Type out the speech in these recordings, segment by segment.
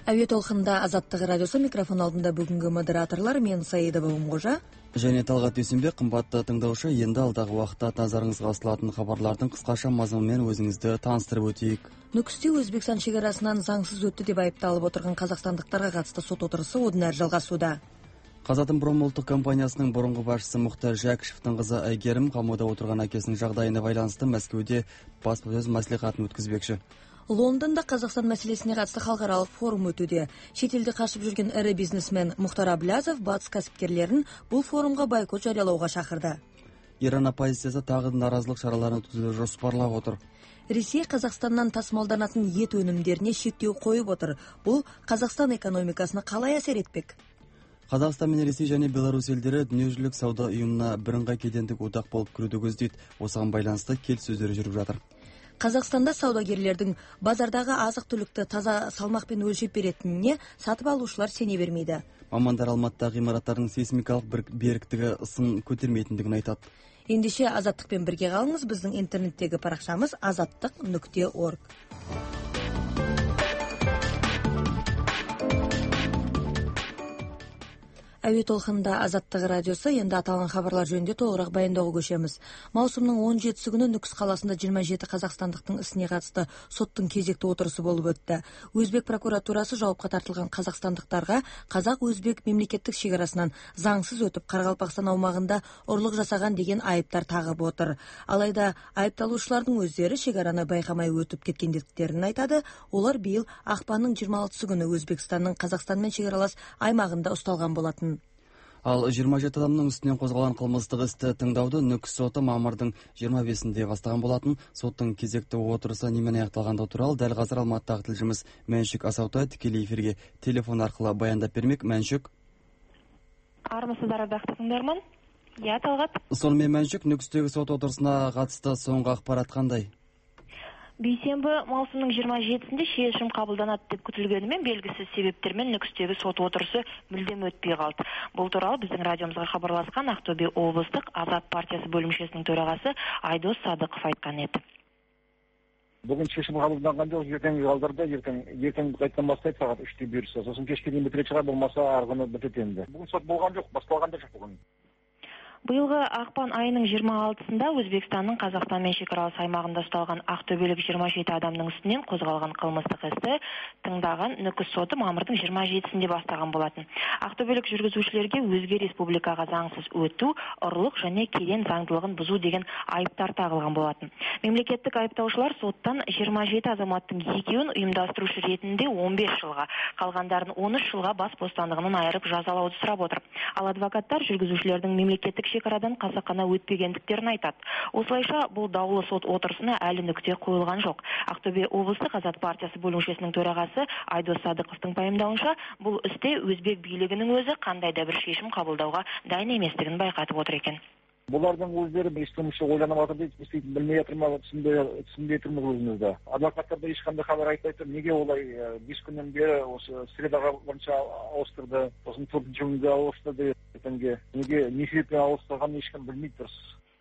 Әуе толқында Азаттық радиосы, микрофон алдында бүгінгі модераторлар мен Саидова Умғожа және Талғат Дүйсенбек. Қымбатты тыңдаушы, енді алдағы уақытта назарыңызға ұсынылатын хабарлардың қысқаша мазмұнымен өзіңізді таныстырып өтейік. Нүкісте Өзбекстан шекарасынан заңсыз өтті деп айыпталып отырған қазақстандықтарға қатысты сот отырысы одан әрі жалғасуда. Қазатомпром ұлттық компаниясының бұрынғы басшысы Мұхтар Жәкішевтің қызы Әйгерім қамауда отырған әкесінің жағдайына байланысты Мәскеуде баспасөз мәслихатын өткізбекші. Лондонда Қазақстан мәселесіне қатысты халықаралық форум өтуде. Шетелде қашып жүрген ірі бизнесмен Мұхтар Аблязов батыс кәсіпкерлерін бұл форумға бойкот жариялауға шақырды. Иран оппозициясы тағы наразылық шараларын өткізуді жоспарлап отыр. Ресей Қазақстаннан тасымалданатын ет өнімдеріне шектеу қойып отыр. Бұл Қазақстан экономикасына қалай әсер етпек? Қазақстан мен Ресей және Беларусь елдері дүниежүзілік сауда ұйымына бірыңғай кедендік одақ болып кіруді көздейді. Осыған байланысты келіссөздер жүріп жатыр. Қазақстанда саудагерлердің базардағы азық-түлікті таза салмақпен өлшеп беретініне сатып алушылар сене бермейді. Мамандар Алматыдағы ғимараттардың сейсмикалық беріктігі сын көтермейтіндігін айтады. Ендеше Азаттықпен бірге қалыңыз. Біздің интернеттегі парақшамыз azattiq.org. Әуе толқында Азаттық радиосы. Енді аталған хабарлар жөнінде толығырақ баяндауға көшеміз. Маусымның 17 күні Нүкіс қаласында 27 қазақстандықтың ісіне қатысты соттың кезекті отырысы болып өтті. Өзбек прокуратурасы жауапқа тартылған қазақстандықтарға қазақ-өзбек мемлекеттік шекарасынан заңсыз өтіп Қарақалпақстан аумағында ұрлық жасаған деген айыптар тағып отыр. Алайда айыпталушылардың өздері шекараны байқамай өтіп кеткендіктерін айтады. Олар биыл ақпанның 26 күні Өзбекстанның Қазақстанмен шекаралас аймағында ұсталған болатын. Ал 27 адамның үстінен қозғалған қылмыстық істі тыңдауды Нүкіс соты мамырдың 25-інде бастаған болатын. Соттың кезекті отырысы немен аяқталғандығы туралы дәл қазір Алматыдағы тілшіміз Мәншүк Асаутай тікелей эфирге телефон арқылы баяндап бермек. Мәншүк. Армысыздар, ардақты тыңдарман? Иә, Талғат. Сонымен Мәншүк, Нүкістегі сот отырысына қатысты соңғы ақпарат қандай? Бейсенбі маусымның 27-сінде шешім қабылданады деп күтілгенімен белгісіз себептермен Нүкістегі сот отырысы мүлдем өтпей қалды. Бұл туралы біздің радиомызға хабарласқан Ақтөбе облыстық Азат партиясы бөлімшесінің төрағасы Айдос Садықов айтқан еді. Бүгін шешім қабылданған жоқ, ертеңгі қалдырды, ертең қайтадан бастайды сағат 3-те бұйырса. Сосын кешке дейін бітіретін шығар, болмаса арғыны бітеді енді. Бүгін сот болған жоқ, басталған да жоқ бүгін. Биылғы ақпан айының 26-сында Өзбекстанның Қазақстанмен шекаралас аймағында ұсталған ақтөбелік 27 адамның үстінен қозғалған қылмыстық істі тыңдаған Нүкіс соты мамырдың 27-сінде бастаған болатын. Ақтөбелік жүргізушілерге өзге республикаға заңсыз өту, ұрлық және кеден заңдылығын бұзу деген айыптар тағылған болатын. Мемлекеттік айыптаушылар соттан 27 азаматтың екеуін ұйымдастырушы ретінде 15 жылға, қалғандарын 13 жылға бас бостандығынан айырып жазалауды сұрап отыр. Ал адвокаттар жүргізушілердің мемлекеттік шекарадан қасақана өтпегендіктерін айтады. Осылайша бұл даулы сот отырысына әлі нүкте қойылған жоқ. Ақтөбе облыстық Азат партиясы бөлімшесінің төрағасы Айдос Садықовтың пайымдауынша, бұл істе өзбек билігінің өзі қандай да бір шешім қабылдауға дайын еместігін байқатып отыр екен. Бұлардың өздері естіміші ойланып жатыр дейді, істейтін білмей жатыр ма, түсінбей тұрмыз өзімізді. Адвокаттарда ешқандай хабар айтпай тұр. Неге олай 5 күннен бері осы средаға бірінші ауыстырды, сосын 4-ші күнге ауыстырды, неге не себеппен ауыстырғанын ешкім білмейді дұрыс.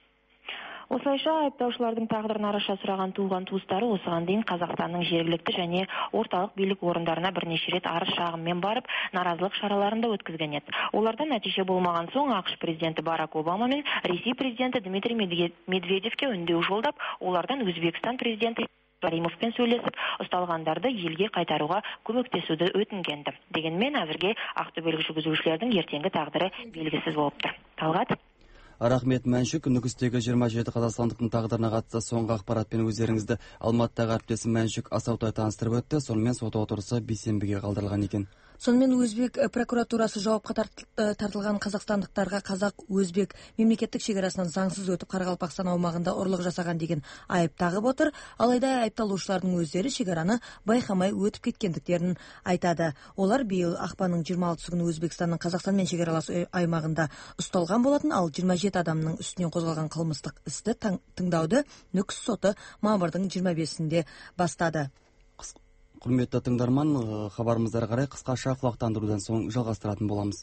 Осылайша айыптаушылардың тағдырын араша сұраған туған туыстары осыған дейін Қазақстанның жергілікті және орталық билік орындарына бірнеше рет арыз шағыммен барып, наразылық шараларында өткізген еді. Олардан нәтиже болмаған соң ақш президенті Барак Обама мен Ресей президенті Дмитрий Медведевке үндеу жолдап, олардан Өзбекстан президенті Каримовпен сөйлесіп, ұсталғандарды елге қайтаруға көмектесуді өтінгенді. Дегенмен әзірге ақтөбелік жүргізушілердің ертеңгі тағдыры белгісіз болып тұр. Талғат. Рахмет, Мәншүк. Нүкістегі 27 қазақстандықтың тағдырына қатысты соңғы ақпаратпен өздеріңізді Алматыдағы әріптесім Мәншүк Асаутай таныстырып өтті. Сонымен сот отырысы бейсенбіге қалдырылған екен. Сонымен Өзбек прокуратурасы жауапқа тартылған қазақстандықтарға қазақ-өзбек мемлекеттік шекарасынан заңсыз өтіп Қарақалпақстан аумағында ұрлық жасаған деген айып тағып отыр. Алайда айыпталушылардың өздері шекараны байқамай өтіп кеткендіктерін айтады. Олар биыл ақпанның 26 күні Өзбекстанның Қазақстанмен шекаралас аймағында ұсталған болатын, ал 27 адамның үстінен қозғалған қылмыстық істі тыңдауды Нүкіс соты мамырдың 25-сінде бастады. Құрметті тыңдарман, хабарымыздарға қарай қысқаша құлақтандырудан соң жалғастыратын боламыз.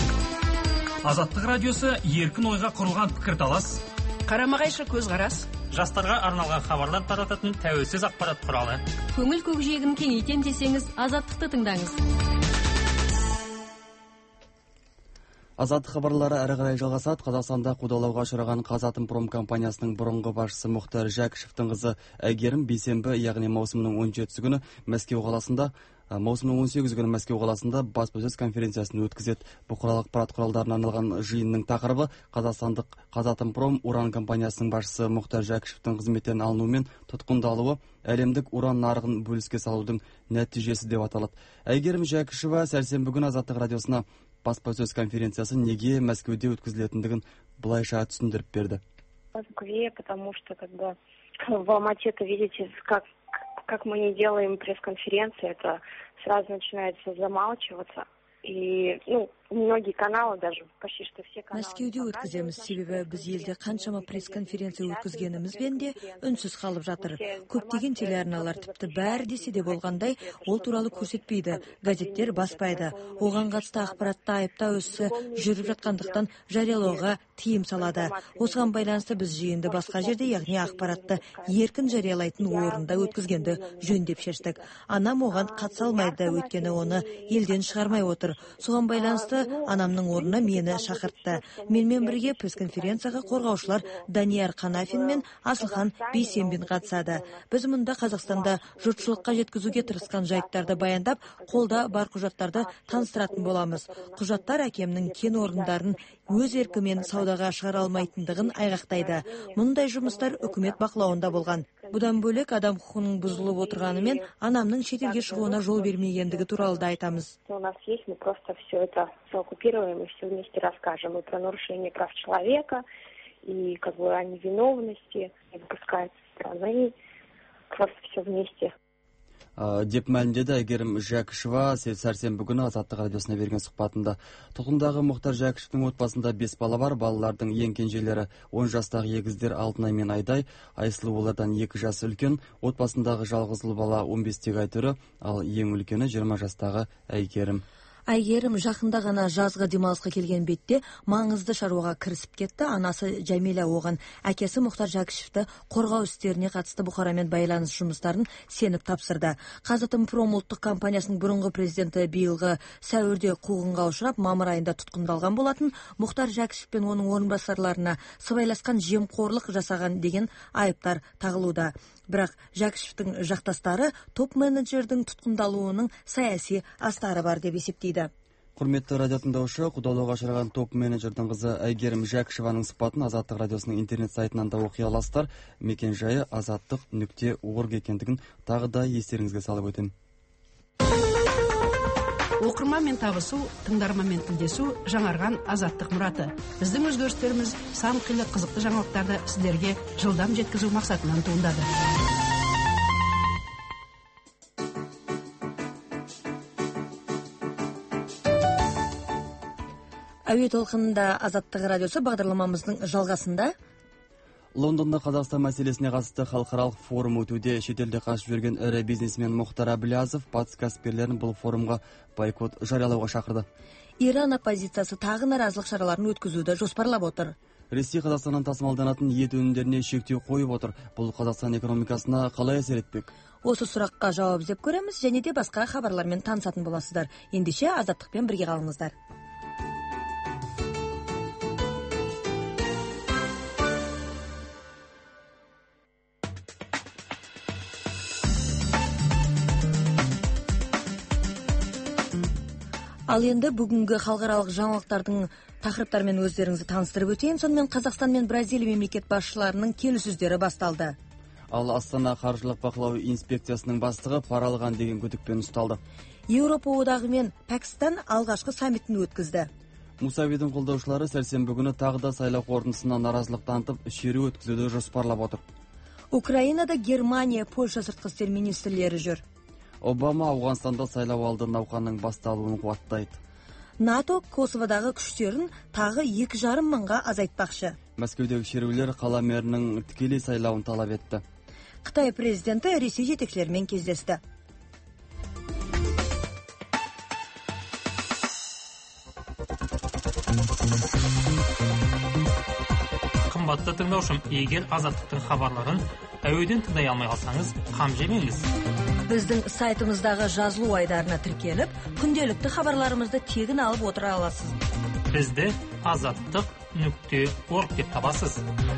Азаттық радиосы еркін ойға құрылған пікірталас, қарама-қайшы көзқарас, жастарға арналған хабарлар тарататын тәуелсіз ақпарат құралы. Көңіл көкжиегін кеңейтем десеңіз, Азаттықты тыңдаңыз. Азаттық хабарлары әрі қарай жалғасады. Қазақстанда қудалауға ұшыраған Қазатомпром компаниясының бұрынғы басшысы Мұхтар Жәкішевтің қызы Әйгерім бейсенбі, яғни маусымның 17 күні Мәскеу қаласында, маусымның 18 күні Мәскеу қаласында баспасөз конференциясын өткізеді. Бұқаралық ақпарат құралдарына арналған жиынның тақырыбы қазақстандық Қазатомпром уран компаниясының басшысы Мұхтар Жәкішевтің қызметтен алынуы мен тұтқындалуы әлемдік уран нарығын бөліске салудың нәтижесі деп аталады. Әйгерім Жәкішева сәрсенбі күні Азаттық радиосына баспасөз конференциясы неге Мәскеуде өткізілетіндігін былайша түсіндіріп берді. В Москве, потому что в Алмате-то видите, как мы не делаем пресс-конференции, это сразу начинается замалчиваться. И, многие каналы, даже почти что все каналы. Мәскеуде өткіземіз, себебі біз елде қаншама пресс-конференция өткізгенімізбен де үнсіз қалып жатыр. Көптеген телеарналар тіпті бәрі десе де болғандай, ол туралы көрсетпейді, газеттер баспайды. Оған қатысты ақпаратта айыптау ісі жүріп жатқандықтан жариялауға тыйым салады. Осыған байланысты біз жиынды басқа жерде, яғни ақпаратты еркін жариялайтын орында өткізгенді жөн деп шештік. Анам оған қатыса алмайды, өйткені оны елден шығармай отыр. Соған байланысты анамның орнына мені шақыртты. Менімен бірге пресс-конференцияға қорғаушылар Данияр Қанафин мен Асылхан Бейсенбин қатысады. Біз мұнда Қазақстанда жұртшылыққа жеткізуге тырысқан жайттарды баяндап, қолда бар құжаттарды таныстыратын боламыз. Құжаттар әкемнің кен орындарын өз еркімен саудаға шығара алмайтындығын айғақтайды. Мұндай жұмыстар үкімет бақылауында болған. Бұдан бөлек адам құқығының бұзылып отырғанымен анамның шетелге шығуына жол бермегендігі туралы да айтамыз. У нас есть, мы просто все это совокупируем и все вместе расскажем. И про нарушение прав человека, и о невиновности, и выпускается страны. Просто все вместе. Деп мәлімдеді Әйгерім Жәкішева сәрсенбі күні Азаттық радиосына берген сұхбатында. Тұтқындағы Мұхтар Жәкішевтің отбасында 5 бала бар. Балалардың ең кенжелері 10 жастағы егіздер Алтынай мен Айдай, Айсылу олардан 2 жас үлкен. Отбасындағы жалғыз ұл бала 15-тегі Айтөрі, ал ең үлкені 20 жастағы Әйгерім. Әйгерім жақында ғана жазғы демалысқа келген бетте маңызды шаруаға кірісіп кетті. Анасы Жәмила оған әкесі Мұхтар Жәкішевті қорғау істеріне қатысты Бұқарамен байланыс жұмыстарын сеніп тапсырды. Қазатомпром ұлттық компаниясының бұрынғы президенті биылғы сәуірде қуғынға ұшырап, мамыр айында тұтқындалған болатын. Мұхтар Жәкішев пен оның орынбасарларына сыбайласқан жемқорлық жасаған деген айыптар тағылуда. Бірақ Жәкішевтің жақтастары топ-менеджердің тұтқындалуының саяси астары бар деп есептейді. Құрметті радио тыңдаушы, қудалауға ұшыраған топ-менеджердің қызы Әйгерім Жәкішеваның сұхбатын Азаттық радиосының интернет сайтынан да оқи аласыздар. Мекен-жайы azаттық.org екендігін тағы да естеріңізге салып өтем. Оқырманмен табысу, тыңдарманмен тілдесу жаңарған Азаттық мұраты. Біздің өзгерістеріміз сан қилы қызықты жаңалықтарды сіздерге жылдам жеткізу мақсатынан туындады. Әуе толқынында Азаттық радиосы бағдарламамыздың жалғасында. Лондонда Қазақстан мәселесіне қатысты халықаралық форум өтуде. Шетелде қашып жүрген ірі бизнесмен Мұхтар Әбіләзов батыс кәсіпкерлерін бұл форумға бойкот жариялауға шақырды. Иран оппозициясы тағы наразылық шараларын өткізуді жоспарлап отыр. Ресей Қазақстаннан тасымалданатын ет өнімдеріне шектеу қойып отыр. Бұл Қазақстан экономикасына қалай әсер етпек? Осы сұраққа жауап іздеп көреміз, және де басқа хабарлармен танысатын боласыздар. Ендеше Азаттықпен бірге қалыңыздар. Ал енді бүгінгі халықаралық жаңалықтардың тақырыптарымен өздеріңізді таныстырып өтейін. Сонымен Қазақстан мен Бразилия мемлекет басшыларының келіссөздері басталды. Ал Астана қаржылық бақылау инспекциясының бастығы пара алған деген күдікпен ұсталды. Еуропа одағы мен Пәкістан алғашқы саммитін өткізді. Мусавидің қолдаушылары сәрсенбі күні тағы да сайлау қорытындысына наразылық танытып, шеру өткізуді жоспарлап отыр. Украинада Германия, Польша сыртқы істер министрлері жүр. Обама Ауғанстанда сайлау алды науқанның басталуын қуаттайды. НАТО Косоводағы күштерін тағы 2,5 мыңға азайтпақшы. Мәскеудегі шерулер қала мэрінің тікелей сайлауын талап етті. Қытай президенті Ресей жетекшілерімен кездесті. Қымбатты тыңдаушым, егер Азаттықтың хабарларын әуеден тыңдай алмай қалсаңыз, қам жемеңіз. Біздің сайтымыздағы жазылу айдарына тіркеліп, күнделікті хабарларымызды тегін алып отыра аласыз. Бізді azаттық.org деп табасыз.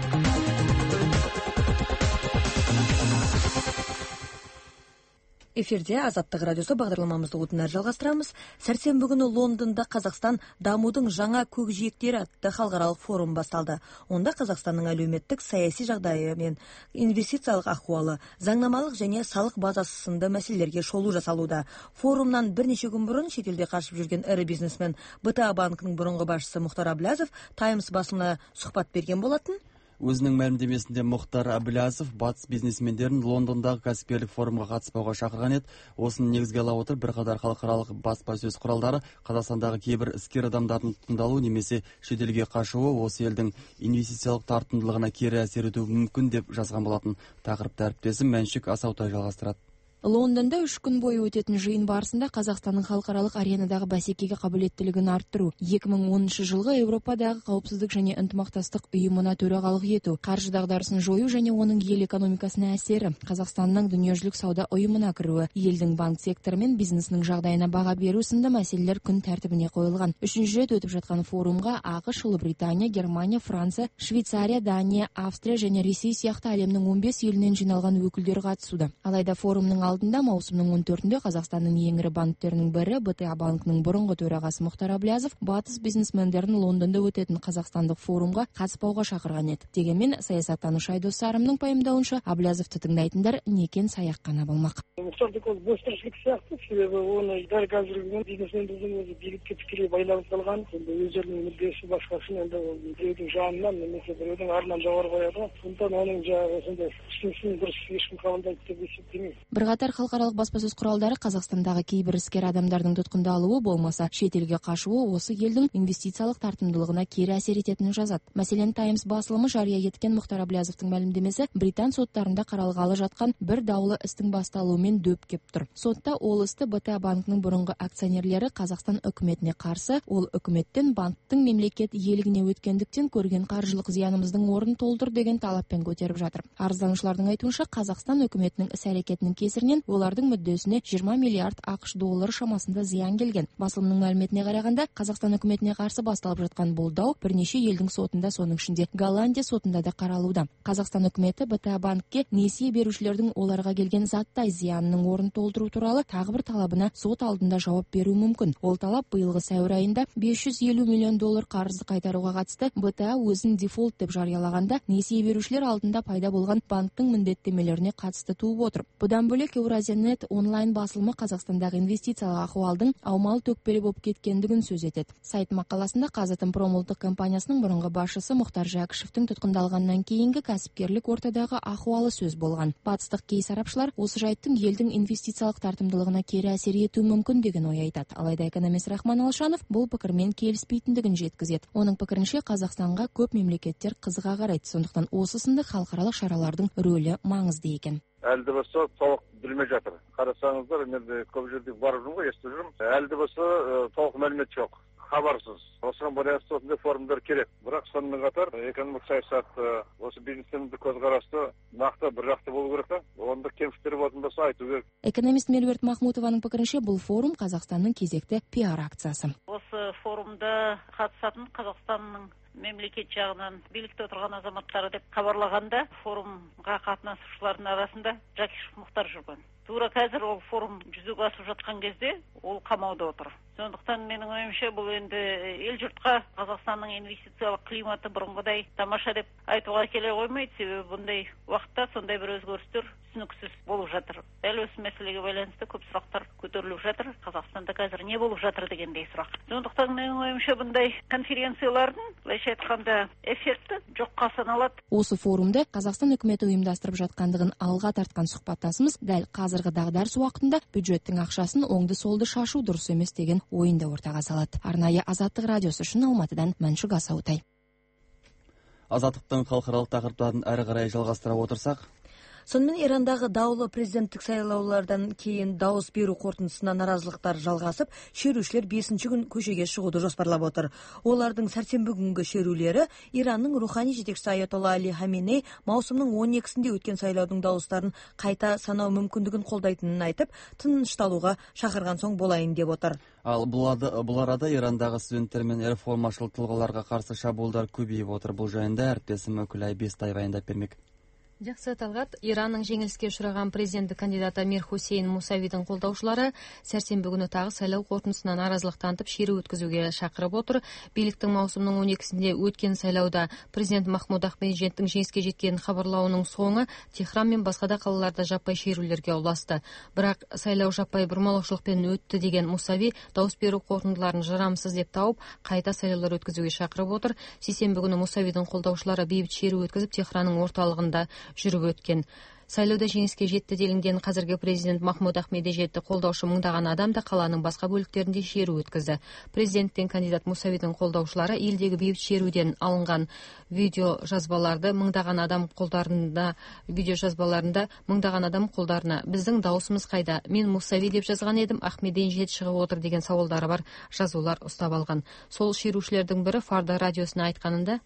Эфирде Азаттық радиосы бағдарламамызды одан әрі жалғастырамыз. Сәрсенбі күні Лондонда Қазақстан дамудың жаңа көкжиектері атты халықаралық форум басталды. Онда Қазақстанның әлеуметтік саяси жағдайы мен инвестициялық ахуалы, заңнамалық және салық базасы сынды мәселелерге шолу жасалуда. Форумнан бірнеше күн бұрын шетелде қашып жүрген ірі бизнесмен БТА банкінің бұрынғы басшысы Мұхтар Әблязов Таймс басылымына сұхбат берген болатын. Өзінің мәлімдемесінде Мұхтар Әблязов батыс бизнесмендерін Лондондағы кәсіпкерлік форумға қатыспауға шақырған еді. Осыны негізге ала отырып, бірқатар халықаралық баспасөз құралдары Қазақстандағы кейбір іскер адамдардың тұтқындалуы немесе шетелге қашуы осы елдің инвестициялық тартымдылығына кері әсер етуі мүмкін деп жазған болатын. Тақырыпты әріптесім Мәншүк Асаутай жалғастырады. Лондонда 3 күн бойы өтетін жиын барысында Қазақстанның халықаралық аренадағы бәсекеге қабілеттілігін арттыру, 2010 жылғы Еуропадағы қауіпсіздік және ынтымақтастық ұйымына төрағалық ету, қаржы дағдарысын жою және оның ел экономикасына әсері, Қазақстанның дүниежүзілік сауда ұйымына кіруі, елдің банк секторы мен бизнесінің жағдайына баға беру сынды мәселелер күн тәртібіне қойылған. Үшінші рет өтіп жатқан форумға ақш, Ұлыбритания, Германия, Франция, Швейцария, Дания, Австрия және Ресей сияқты әлемнің 15 елінен жиналған өкілдер қатысуда. Алайда форумның алдында маусымның 14-інде Қазақстанның ең ірі банктерінің бірі БТА банкінің бұрынғы төрағасы Мұхтар Әблязов батыс бизнесмендерін Лондонда өтетін қазақстандық форумға қатыспауға шақырған еді. Дегенмен саясаттанушы Айдос Сарымның пайымдауынша Әблязовты тыңдайтындар некен саяқ қана болмақ. Мұхтардікі ол бос тіршілік сияқты, себебі оны дәл қазіргі күні бизнесмендердің өзі билікке тікелей байланып қалған, өздерінің мүддесі басқасын енді біреудің жанынан немесе біреудің арынан жоғары қояды. Сондықтан оның жаңағы осындай ұсынысын дұрыс ешкім қабылдайды деп есептемеймін. Бірқатар халықаралық баспасөз құралдары Қазақстандағы кейбір іскер адамдардың тұтқындалуы болмаса шетелге қашуы осы елдің инвестициялық тартымдылығына кері әсер ететінін жазады. Мәселен, Таймс басылымы жария еткен Мұхтар Әблязовтың мәлімдемесі Британ соттарында қаралғалы жатқан бір даулы істің басталуымен дөп кеп тұр. Сотта ол істі БТА банкінің бұрынғы акционерлері Қазақстан үкіметіне қарсы, ол үкіметтен банктың мемлекет иелігіне өткендіктен көрген қаржылық зиянымыздың орнын толтыр деген талаппен көтеріп жатыр. Арызданушылардың айтуынша Қазақстан үкіметінің іс-әрекетінің кесірінен олардың мүддесіне 20 миллиард ақш доллары шамасында зиян келген. Басылымның мәліметіне қарағанда, Қазақстан үкіметіне қарсы басталып жатқан бұл дау бірнеше елдің сотында, соның ішінде Голландия сотында да қаралуда. Қазақстан үкіметі БТА банкке несие берушілердің оларға келген заттай зиянының орнын толтыру туралы тағы бір талабына сот алдында жауап беру мүмкін. Ол талап биылғы сәуір айында 550 миллион доллар қарызды қайтаруға қатысты БТА өзін дефолт деп жариялағанда несие берушілер алдында пайда болған банктың міндеттемелеріне қатысты туып отыр. Бұдан бөлек Еуразия-нет онлайн басылымы Қазақстандағы инвестициялық ахуалдың аумалы-төкпелі болып кеткендігін сөз етеді. Сайт мақаласында Қазатомпром ұлттық компаниясының бұрынғы басшысы Мұхтар Жәкішевтің тұтқындалғаннан кейінгі кәсіпкерлік ортадағы ахуалы сөз болған. Батыстық кей сарапшылар осы жайттың елдің инвестициялық тартымдылығына кері әсер етуі мүмкін деген ой айтады. Алайда экономист Рахман Алшанов бұл пікірмен келіспейтіндігін жеткізеді. Оның пікірінше Қазақстанға көп мемлекеттер қызыға қарайды, сондықтан осы сынды халықаралық шаралардың рөлі маңызды екен. Әлі де болса толық білмей жатыр. Қарасаңыздар, мен де көп жерде барып жүрмін ғой, естіп жүрмін. Әлі де болса толық мәлімет жоқ. Хабарсыз. Осыған байланысты осындай форумдар керек. Бірақ сонымен қатар экономикалық саясат, осы бизнестің көзқарасы нақты бір жақты болу керек та. Онда кемшіліктер болатын болса айту керек. Экономист Меруерт Махмутованың пікірінше бұл форум Қазақстанның кезекті пиар акциясы. Осы форумда қатысатын Қазақстанның мемлекет жағынан билікте отырған азаматтары деп хабарлағанда форумға қатынасушылардың арасында Жәкішев Мұхтар жүрген. Тура қазір ол форум жүзеге асып жатқан кезде ол қамауда отыр. Сондықтан менің ойымша бұл енді ел жұртқа Қазақстанның инвестициялық климаты бұрынғыдай тамаша деп айтуға келе қоймайды, себебі бұндай уақытта сондай бір өзгерістер түсініксіз болып жатыр. Дәл осы мәселеге байланысты көп сұрақтар көтеріліп жатыр. Қазақстанда қазір не болып жатыр дегендей сұрақ. Сондықтан менің ойымша бұндай конференциялардың, былайша айтқанда, эффекті жоққа саналады. Осы форумда Қазақстан үкіметі ұйымдастырып жатқандығын алға тартқан сұхбаттасымыз дәл қазіргі дағдарыс уақытында бюджеттің ақшасын оңды-солды шашу дұрыс емес деген ойында ортаға салады. Арнайы Азаттық радиосы үшін Алматыдан Мәншүк Асаутай. Азаттықтың халықаралық тақырыптарын әрі қарай жалғастыра отырсақ, Сонымен Ирандагы даулы президенттик сайлоолордон кийин дауыс берүү корутундусуна наразылыктар жалгасып, шерүүчүлөр 5 күн көчөгө чыгууду жоспарлап отур. Олардын сарсенбі күнгө шерүүлери Иранның руханий жетекчиси Аятолла Али Хаминей маусымдын 12-синде өткөн сайлоодун дауыстарын кайта саноо мүмкүндүгүн колдойтунун айтып, тынчталууга шакырган соң болайын деп отур. Ал бул арада Ирандагы студенттер менен реформачыл тылгаларга каршы шабуулдар көбөйүп отур. Бул жайында әріптесім Өкүлай Бестай баяндап бермек. Жақсы Талғат, Иранның жеңіліске ұшыраған президенттік кандидаты Мир Хусейн Мусавидің қолдаушылары сәрсенбі күні тағы сайлау қорытындысына наразылық танытып шеру өткізуге шақырып отыр. Биліктің маусымның 12-сінде өткен сайлауда президент Махмуд Ахмединежадтың жеңіске жеткенін хабарлауының соңы Техран мен басқа да қалаларда жаппай шерулерге ұласты. Бірақ сайлау жаппай бұрмалаушылықпен өтті деген Мусави дауыс беру қорытындыларын жарамсыз деп тауып, қайта сайлаулар өткізуге шақырып отыр. Сейсенбі күні Мусавидің қолдаушылары бейбіт шеру өткізіп Техранның орталығында жүріп өткен. Сайлауда жеңіске жетті делінген қазіргі президент Махмуд Ахмединежадты қолдаушы мыңдаған адам да қаланың басқа бөліктерінде шеру өткізді. Президенттен кандидат Мусавидің қолдаушылары елдегі бейбіт шеруден алынған видеожазбаларында мыңдаған адам қолдарына біздің дауысымыз қайда? Мен Мусави деп жазған едім, Ахмединежад шығып отыр деген сауалдары бар жазулар ұстап алған. Сол шерушілердің бірі Фарда радиосына айтқанында: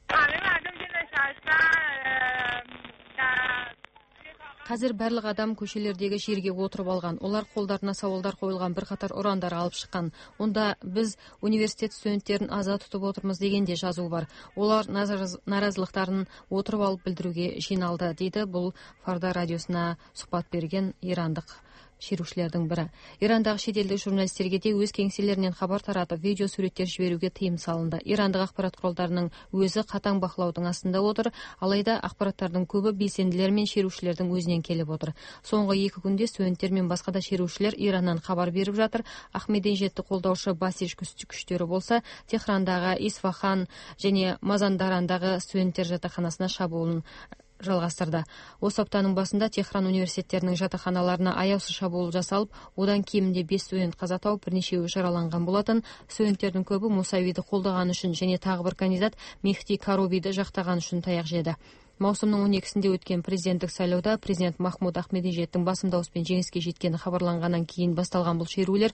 Қазір барлық адам көшелердегі жерге отырып алған. Олар қолдарына сауалдар қойылған бір қатар ұрандар алып шыққан. Онда біз университет студенттерін аза тұтып отырмыз дегенде жазу бар. Олар наразылықтарын отырып алып білдіруге жиналды, дейді бұл Фарда радиосына сұхбат берген ирандық шерушілердің бірі. Ирандағы шетелдік журналистерге де өз кеңселерінен хабар таратып, видео суреттер жіберуге тыйым салынды. Ирандық ақпарат құралдарының өзі қатаң бақылаудың астында отыр, алайда ақпараттардың көбі белсенділер мен шерушілердің өзінен келіп отыр. Соңғы 2 күнде студенттер мен басқа да шерушілер Ираннан хабар беріп жатыр. Ахмединежадты қолдаушы Басиж күштері болса, Техрандағы, Исфахан және Мазандарандағы студенттер жатақханасына шабуылын жалғастырды. Осы аптаның басында Техран университеттерінің жатақханаларына аяусыз шабуыл жасалып, одан кемінде 5 студент қаза тауып, бірнешеуі жараланған болатын. Студенттердің көбі Мусавиді қолдаған үшін және тағы бір кандидат Мехди Карубиді жақтаған үшін таяқ жеді. Маусымның 12-сінде өткен президенттік сайлауда президент Махмуд Ахмединежадтың басым дауыспен жеңіске жеткені хабарланғаннан кейін басталған бұл шерулер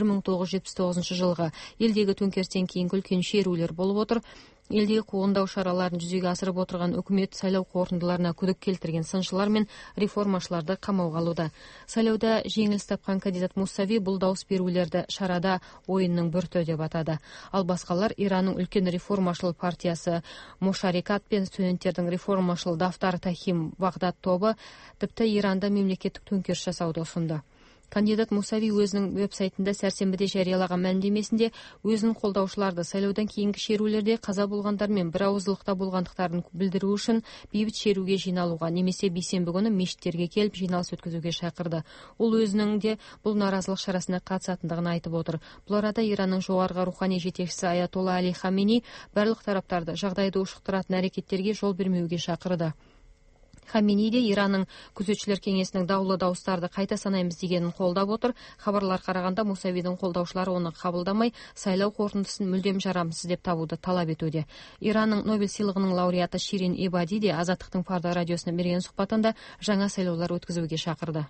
1979 жылғы елдегі төңкерістен кейін үлкен шерулер болып отыр. Елдегі қуғындау шараларын жүзеге асырып отырған үкімет сайлау қорытындыларына күдік келтірген сыншылар мен реформашыларды қамауға алуда. Сайлауда жеңіліс тапқан кандидат Мусави бұл дауыс берулерді шарада ойынның бір түрі деп атады. Ал басқалар Иранның үлкен реформашыл партиясы Мушарикат пен студенттердің реформашыл Дафтар Тахим Бағдад тобы тіпті Иранда мемлекеттік төңкеріс жасауды ұсынды. Кандидат Мусави өзінің веб-сайтында сәрсенбіде жариялаған мәлімдемесінде өзінің қолдаушыларды сайлаудан кейінгі шерулерде қаза болғандар мен бір ауыздылықта болғандықтарын білдіру үшін бейбіт шеруге жиналуға немесе бейсенбі күні мешіттерге келіп жиналыс өткізуге шақырды. Ол өзінің де бұл наразылық шарасына қатысатындығын айтып отыр. Бұл арада Иранның жоғарғы рухани жетекшісі Аятолла Али Хаминей барлық тараптарды жағдайды ушықтыратын әрекеттерге жол бермеуге шақырды. Хаминей де Иранның күзетшілер кеңесінің даулы дауыстарды қайта санаймыз дегенін қолдап отыр. Хабарлар қарағанда Мусавидің қолдаушылары оны қабылдамай, сайлау қорытындысын мүлдем жарамсыз деп табуды талап етуде. Иранның Нобель сыйлығының лауреаты Ширин Ибади де Азаттықтың Фарда радиосына берген сұхбатында жаңа сайлаулар өткізуге шақырды.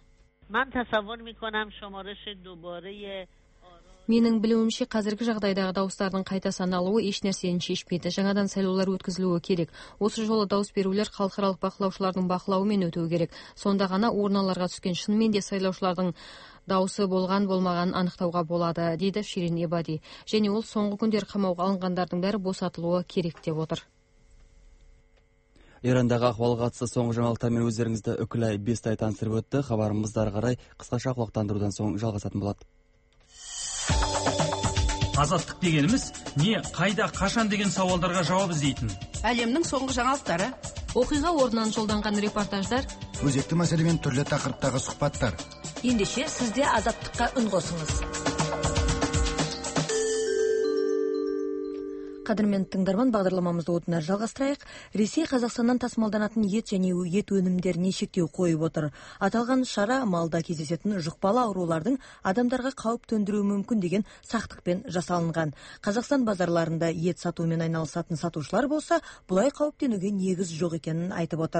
Менің білуімше қазіргі жағдайдағы дауыстардың қайта саналуы еш нәрсені шешпейді. Жаңадан сайлаулар өткізілуі керек. Осы жолы дауыс берулер халықаралық бақылаушылардың бақылауымен өтуі керек. Сонда ғана урналарға түскен шынымен де сайлаушылардың дауысы болған-болмағанын анықтауға болады, дейді Ширин Ибади. Және ол соңғы күндер қамауға алынғандардың бәрі босатылуы керек деп отыр. Ирандағы ахуалға қатысты соңғы жаңалықтармен өздеріңізді Өкүлай Бестай таныстырып өтті. Хабарымыздар қарай қысқаша құлақтандырудан соң жалғасатын болады. Азаттық дегеніміз не, қайда, қашан деген сауалдарға жауап іздейтін. Әлемнің соңғы жаңалықтары, оқиға орнынан жолданған репортаждар, өзекті мәселемен түрлі тақырыптағы сұхбаттар. Ендеше сізде азаттыққа үн қосыңыз. Қадірмен тыңдарман, бағдарламамызды отына жалғастырайық. Ресей Қазақстаннан тасымалданатын ет және ет өнімдеріне шектеу қойып отыр. Аталған шара малда кездесетін жұқпалы аурулардың адамдарға қауіп төндіруі мүмкін деген сақтықпен жасалынған. Қазақстан базарларында ет сатумен айналысатын сатушылар болса, бұлай қауіптенуге негіз жоқ екенін айтып отыр.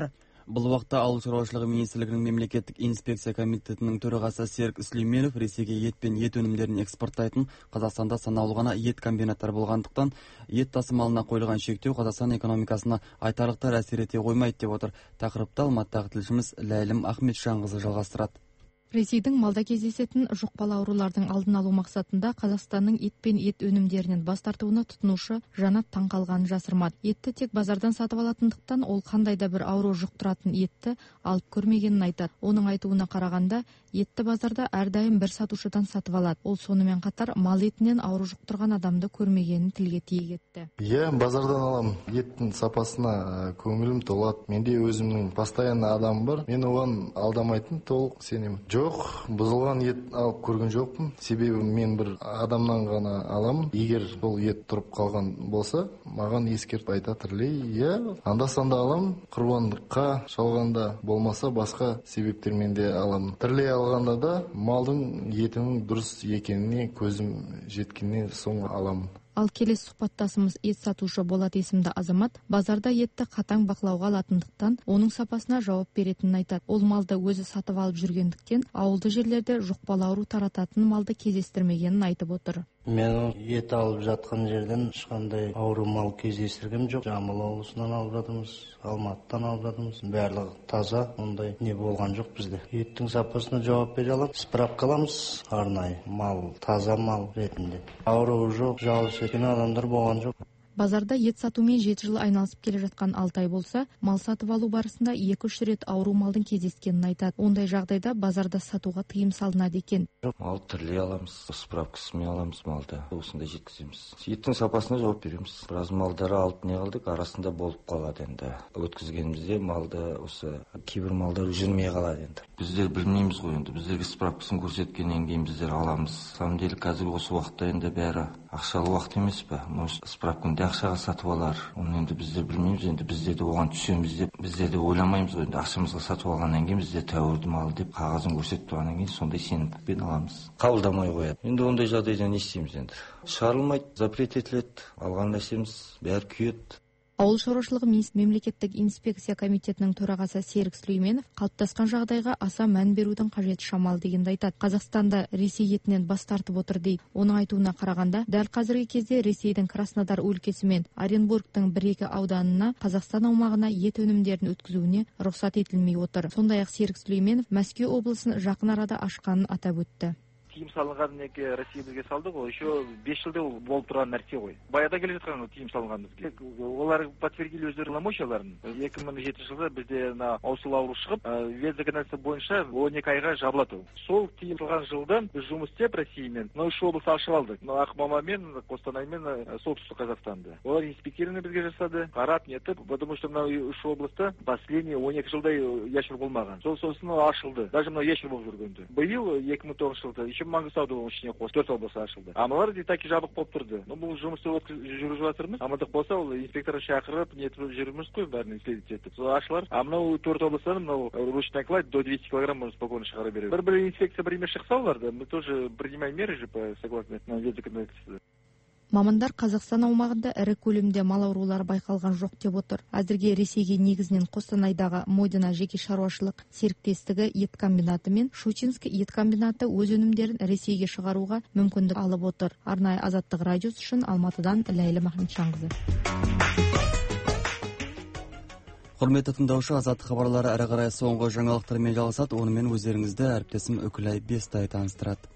Бұл уақытта Ауыл шаруашылығы министрлігінің мемлекеттік инспекция комитетінің төрағасы Серік Сүлейменов Ресейге ет пен ет өнімдерін экспорттайтын Қазақстанда санаулы ғана ет комбинаттар болғандықтан, ет тасымалына қойылған шектеу Қазақстан экономикасына айтарлықтай әсер ете қоймайды деп отыр. Тақырыпты Алматыдағы тілшіміз Ләйлім Ахметжанқызы жалғастырады. Ресейдің малда кездесетін жұқпалы аурулардың алдын алу мақсатында Қазақстанның ет пен ет өнімдерінен бас тартуына тұтынушы Жанат таңқалғанын жасырмады. Етті тек базардан сатып алатындықтан ол қандай да бір ауру жұқтыратын етті алып көрмегенін айтады. Оның айтуына қарағанда, етті базарда әрдайым бір сатушыдан сатып алады. Ол сонымен қатар мал етінен ауру жұқтырған адамды көрмегенін тілге тиек етті. Базардан алам. Еттің сапасына көңілім толады. Менде өзімнің постоянный адамым бар. Мен оған алдамайтын, толық сенемін. Жоқ, бұзылған ет алып көрген жоқпын. Себебі мен бір адамнан ғана аламын. Егер бұл ет тұрып қалған болса, маған ескертіп айтатырлей, анда-санда аламын. Құрбандыққа шалғанда болмаса басқа себептермен де аламын. Тірлей алғанда да малдың етінің дұрыс екеніне көзім жеткеннен соң аламын. Ал келесі сұхбаттасымыз ет сатушы Болат есімді азамат базарда етті қатаң бақылауға алатындықтан, оның сапасына жауап беретінін айтады. Ол малды өзі сатып алып жүргендіктен, ауылды жерлерде жұқпалы ауру тарататын малды кездестірмегенін айтып отыр. Мен ет алып жатқан жерден ешқандай ауру мал кездестіргем жоқ. Жамбыл облысынан алып жатырмыз, Алматыдан алып жатырмыз. Барлығы таза, ондай не болған жоқ бізде. Еттің сапасына жауап бере аламыз. Справка аламыз, арнайы мал, таза мал ретінде. Ауру жоқ, жалыс еткен адамдар болған жоқ. Базарда ет сатумен 7 жыл айналысып келе жатқан Алтай болса, мал сатып алу барысында 2-3 рет ауру малдың кездескенін айтады. Ондай жағдайда базарда сатуға тыйым салынады екен. Мал тірлей аламыз, справкасымен аламыз малды. Осындай жеткіземіз. Еттің сапасына жауап береміз. Біраз малдары алып не қылдық, арасында болып қалады енді. Өткізгенімізде малды осы кейбір малдар жүрмей қалады енді. Біздер білмейміз ғой енді. Біздерге справкасын көрсеткеннен кейін біздер аламыз. Самом деле қазір осы уақытта енді бәрі ақшалы уақыт емес пе? Справканы ақшаға сатып алар. Оны енді біздер білмейміз, енді біздер де оған түсеміз деп, біздер де ойламаймыз ғой. Енді ақшамызға сатып алғаннан кейін біздер тәуірді мал деп қағазын көрсетіп тұрғаннан кейін сондай сенімдікпен аламыз. Қабылдамай қояды. Енді ондай жағдайда не істейміз енді? Шығарылмайды, запрет етіледі, алған нәрсеміз бәрі күйеді. Ауыл шаруашылығы мемлекеттік инспекция комитетінің төрағасы Серік Сүлейменов қалыптасқан жағдайға аса мән берудің қажеті шамалы дегенді айтады. Қазақстанда Ресей етінен бас тартып отыр дейді. Оның айтуына қарағанда, дәл қазіргі кезде Ресейдің Краснодар өлкесі мен Оренбургтың 1-2 ауданына Қазақстан аумағына ет өнімдерін өткізуіне рұқсат етілмей отыр. Сондай-ақ Серік Сүлейменов Мәскеу облысын жақын арада ашқанын атап өтті. Тиым салынған неге Россия бізге салды ғой, еще 5 жылда болып тұрған нәрсе ғой. Баяда келе жатқан тиым салынған бізге. Олар подтвердили өздерінің полномочияларын. 2007 жылда бізде аусыл ауру шығып, ведомство бойынша 12 айға жабылады. Сол тиым салған жылдан біз жұмыс істеп Россиямен, 3 облыс ашып алдық. Ақмола мен Қостанай мен солтүстік Қазақстанды. Олар инспектирование бізге жасады, қарап нетіп, потому что мына 3 облыста последний 12 жылдай яшер болмаған. Сосын ашылды. Даже мына яшер болып жүргенде. Биыл 2009 жылда Маңғыстаудың ішіне қосып 4 облысы ашылды. Амалар так жабық болып тұрды. Бұл жұмысты жүргізіп жатырмыз. Амандық болса, ол инспектор шақырып, нетіп жүрміз ғой, бәрін исследовать етіп. Сол ашылар. А мынау 4 облыстан мынау ручной кладь до 200 килограмм можно спокойно шығара береді. Бір инспекция бір емес шықса оларды, мы тоже принимаем меры же по согласно ведомству. Мамандар Қазақстан аумағында ірі көлемде мал аурулары байқалған жоқ деп отыр. Әзірге Ресейге негізінен Қостанайдағы Мойдина жеке шаруашылық серіктестігі ет комбинаты мен Щучинск ет комбинаты өз өнімдерін Ресейге шығаруға мүмкіндік алып отыр. Арнайы Азаттық радиосы үшін Алматыдан Ләйлім Ахметжанқызы. Құрметті тыңдаушы, Азаттық хабарлары әрі қарай соңғы жаңалықтармен жалғасады. Онымен өздеріңізді әріптесім Үкілай Бестай таныстырады.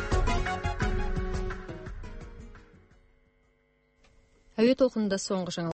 Әуе толқынында соңғы жаңалық.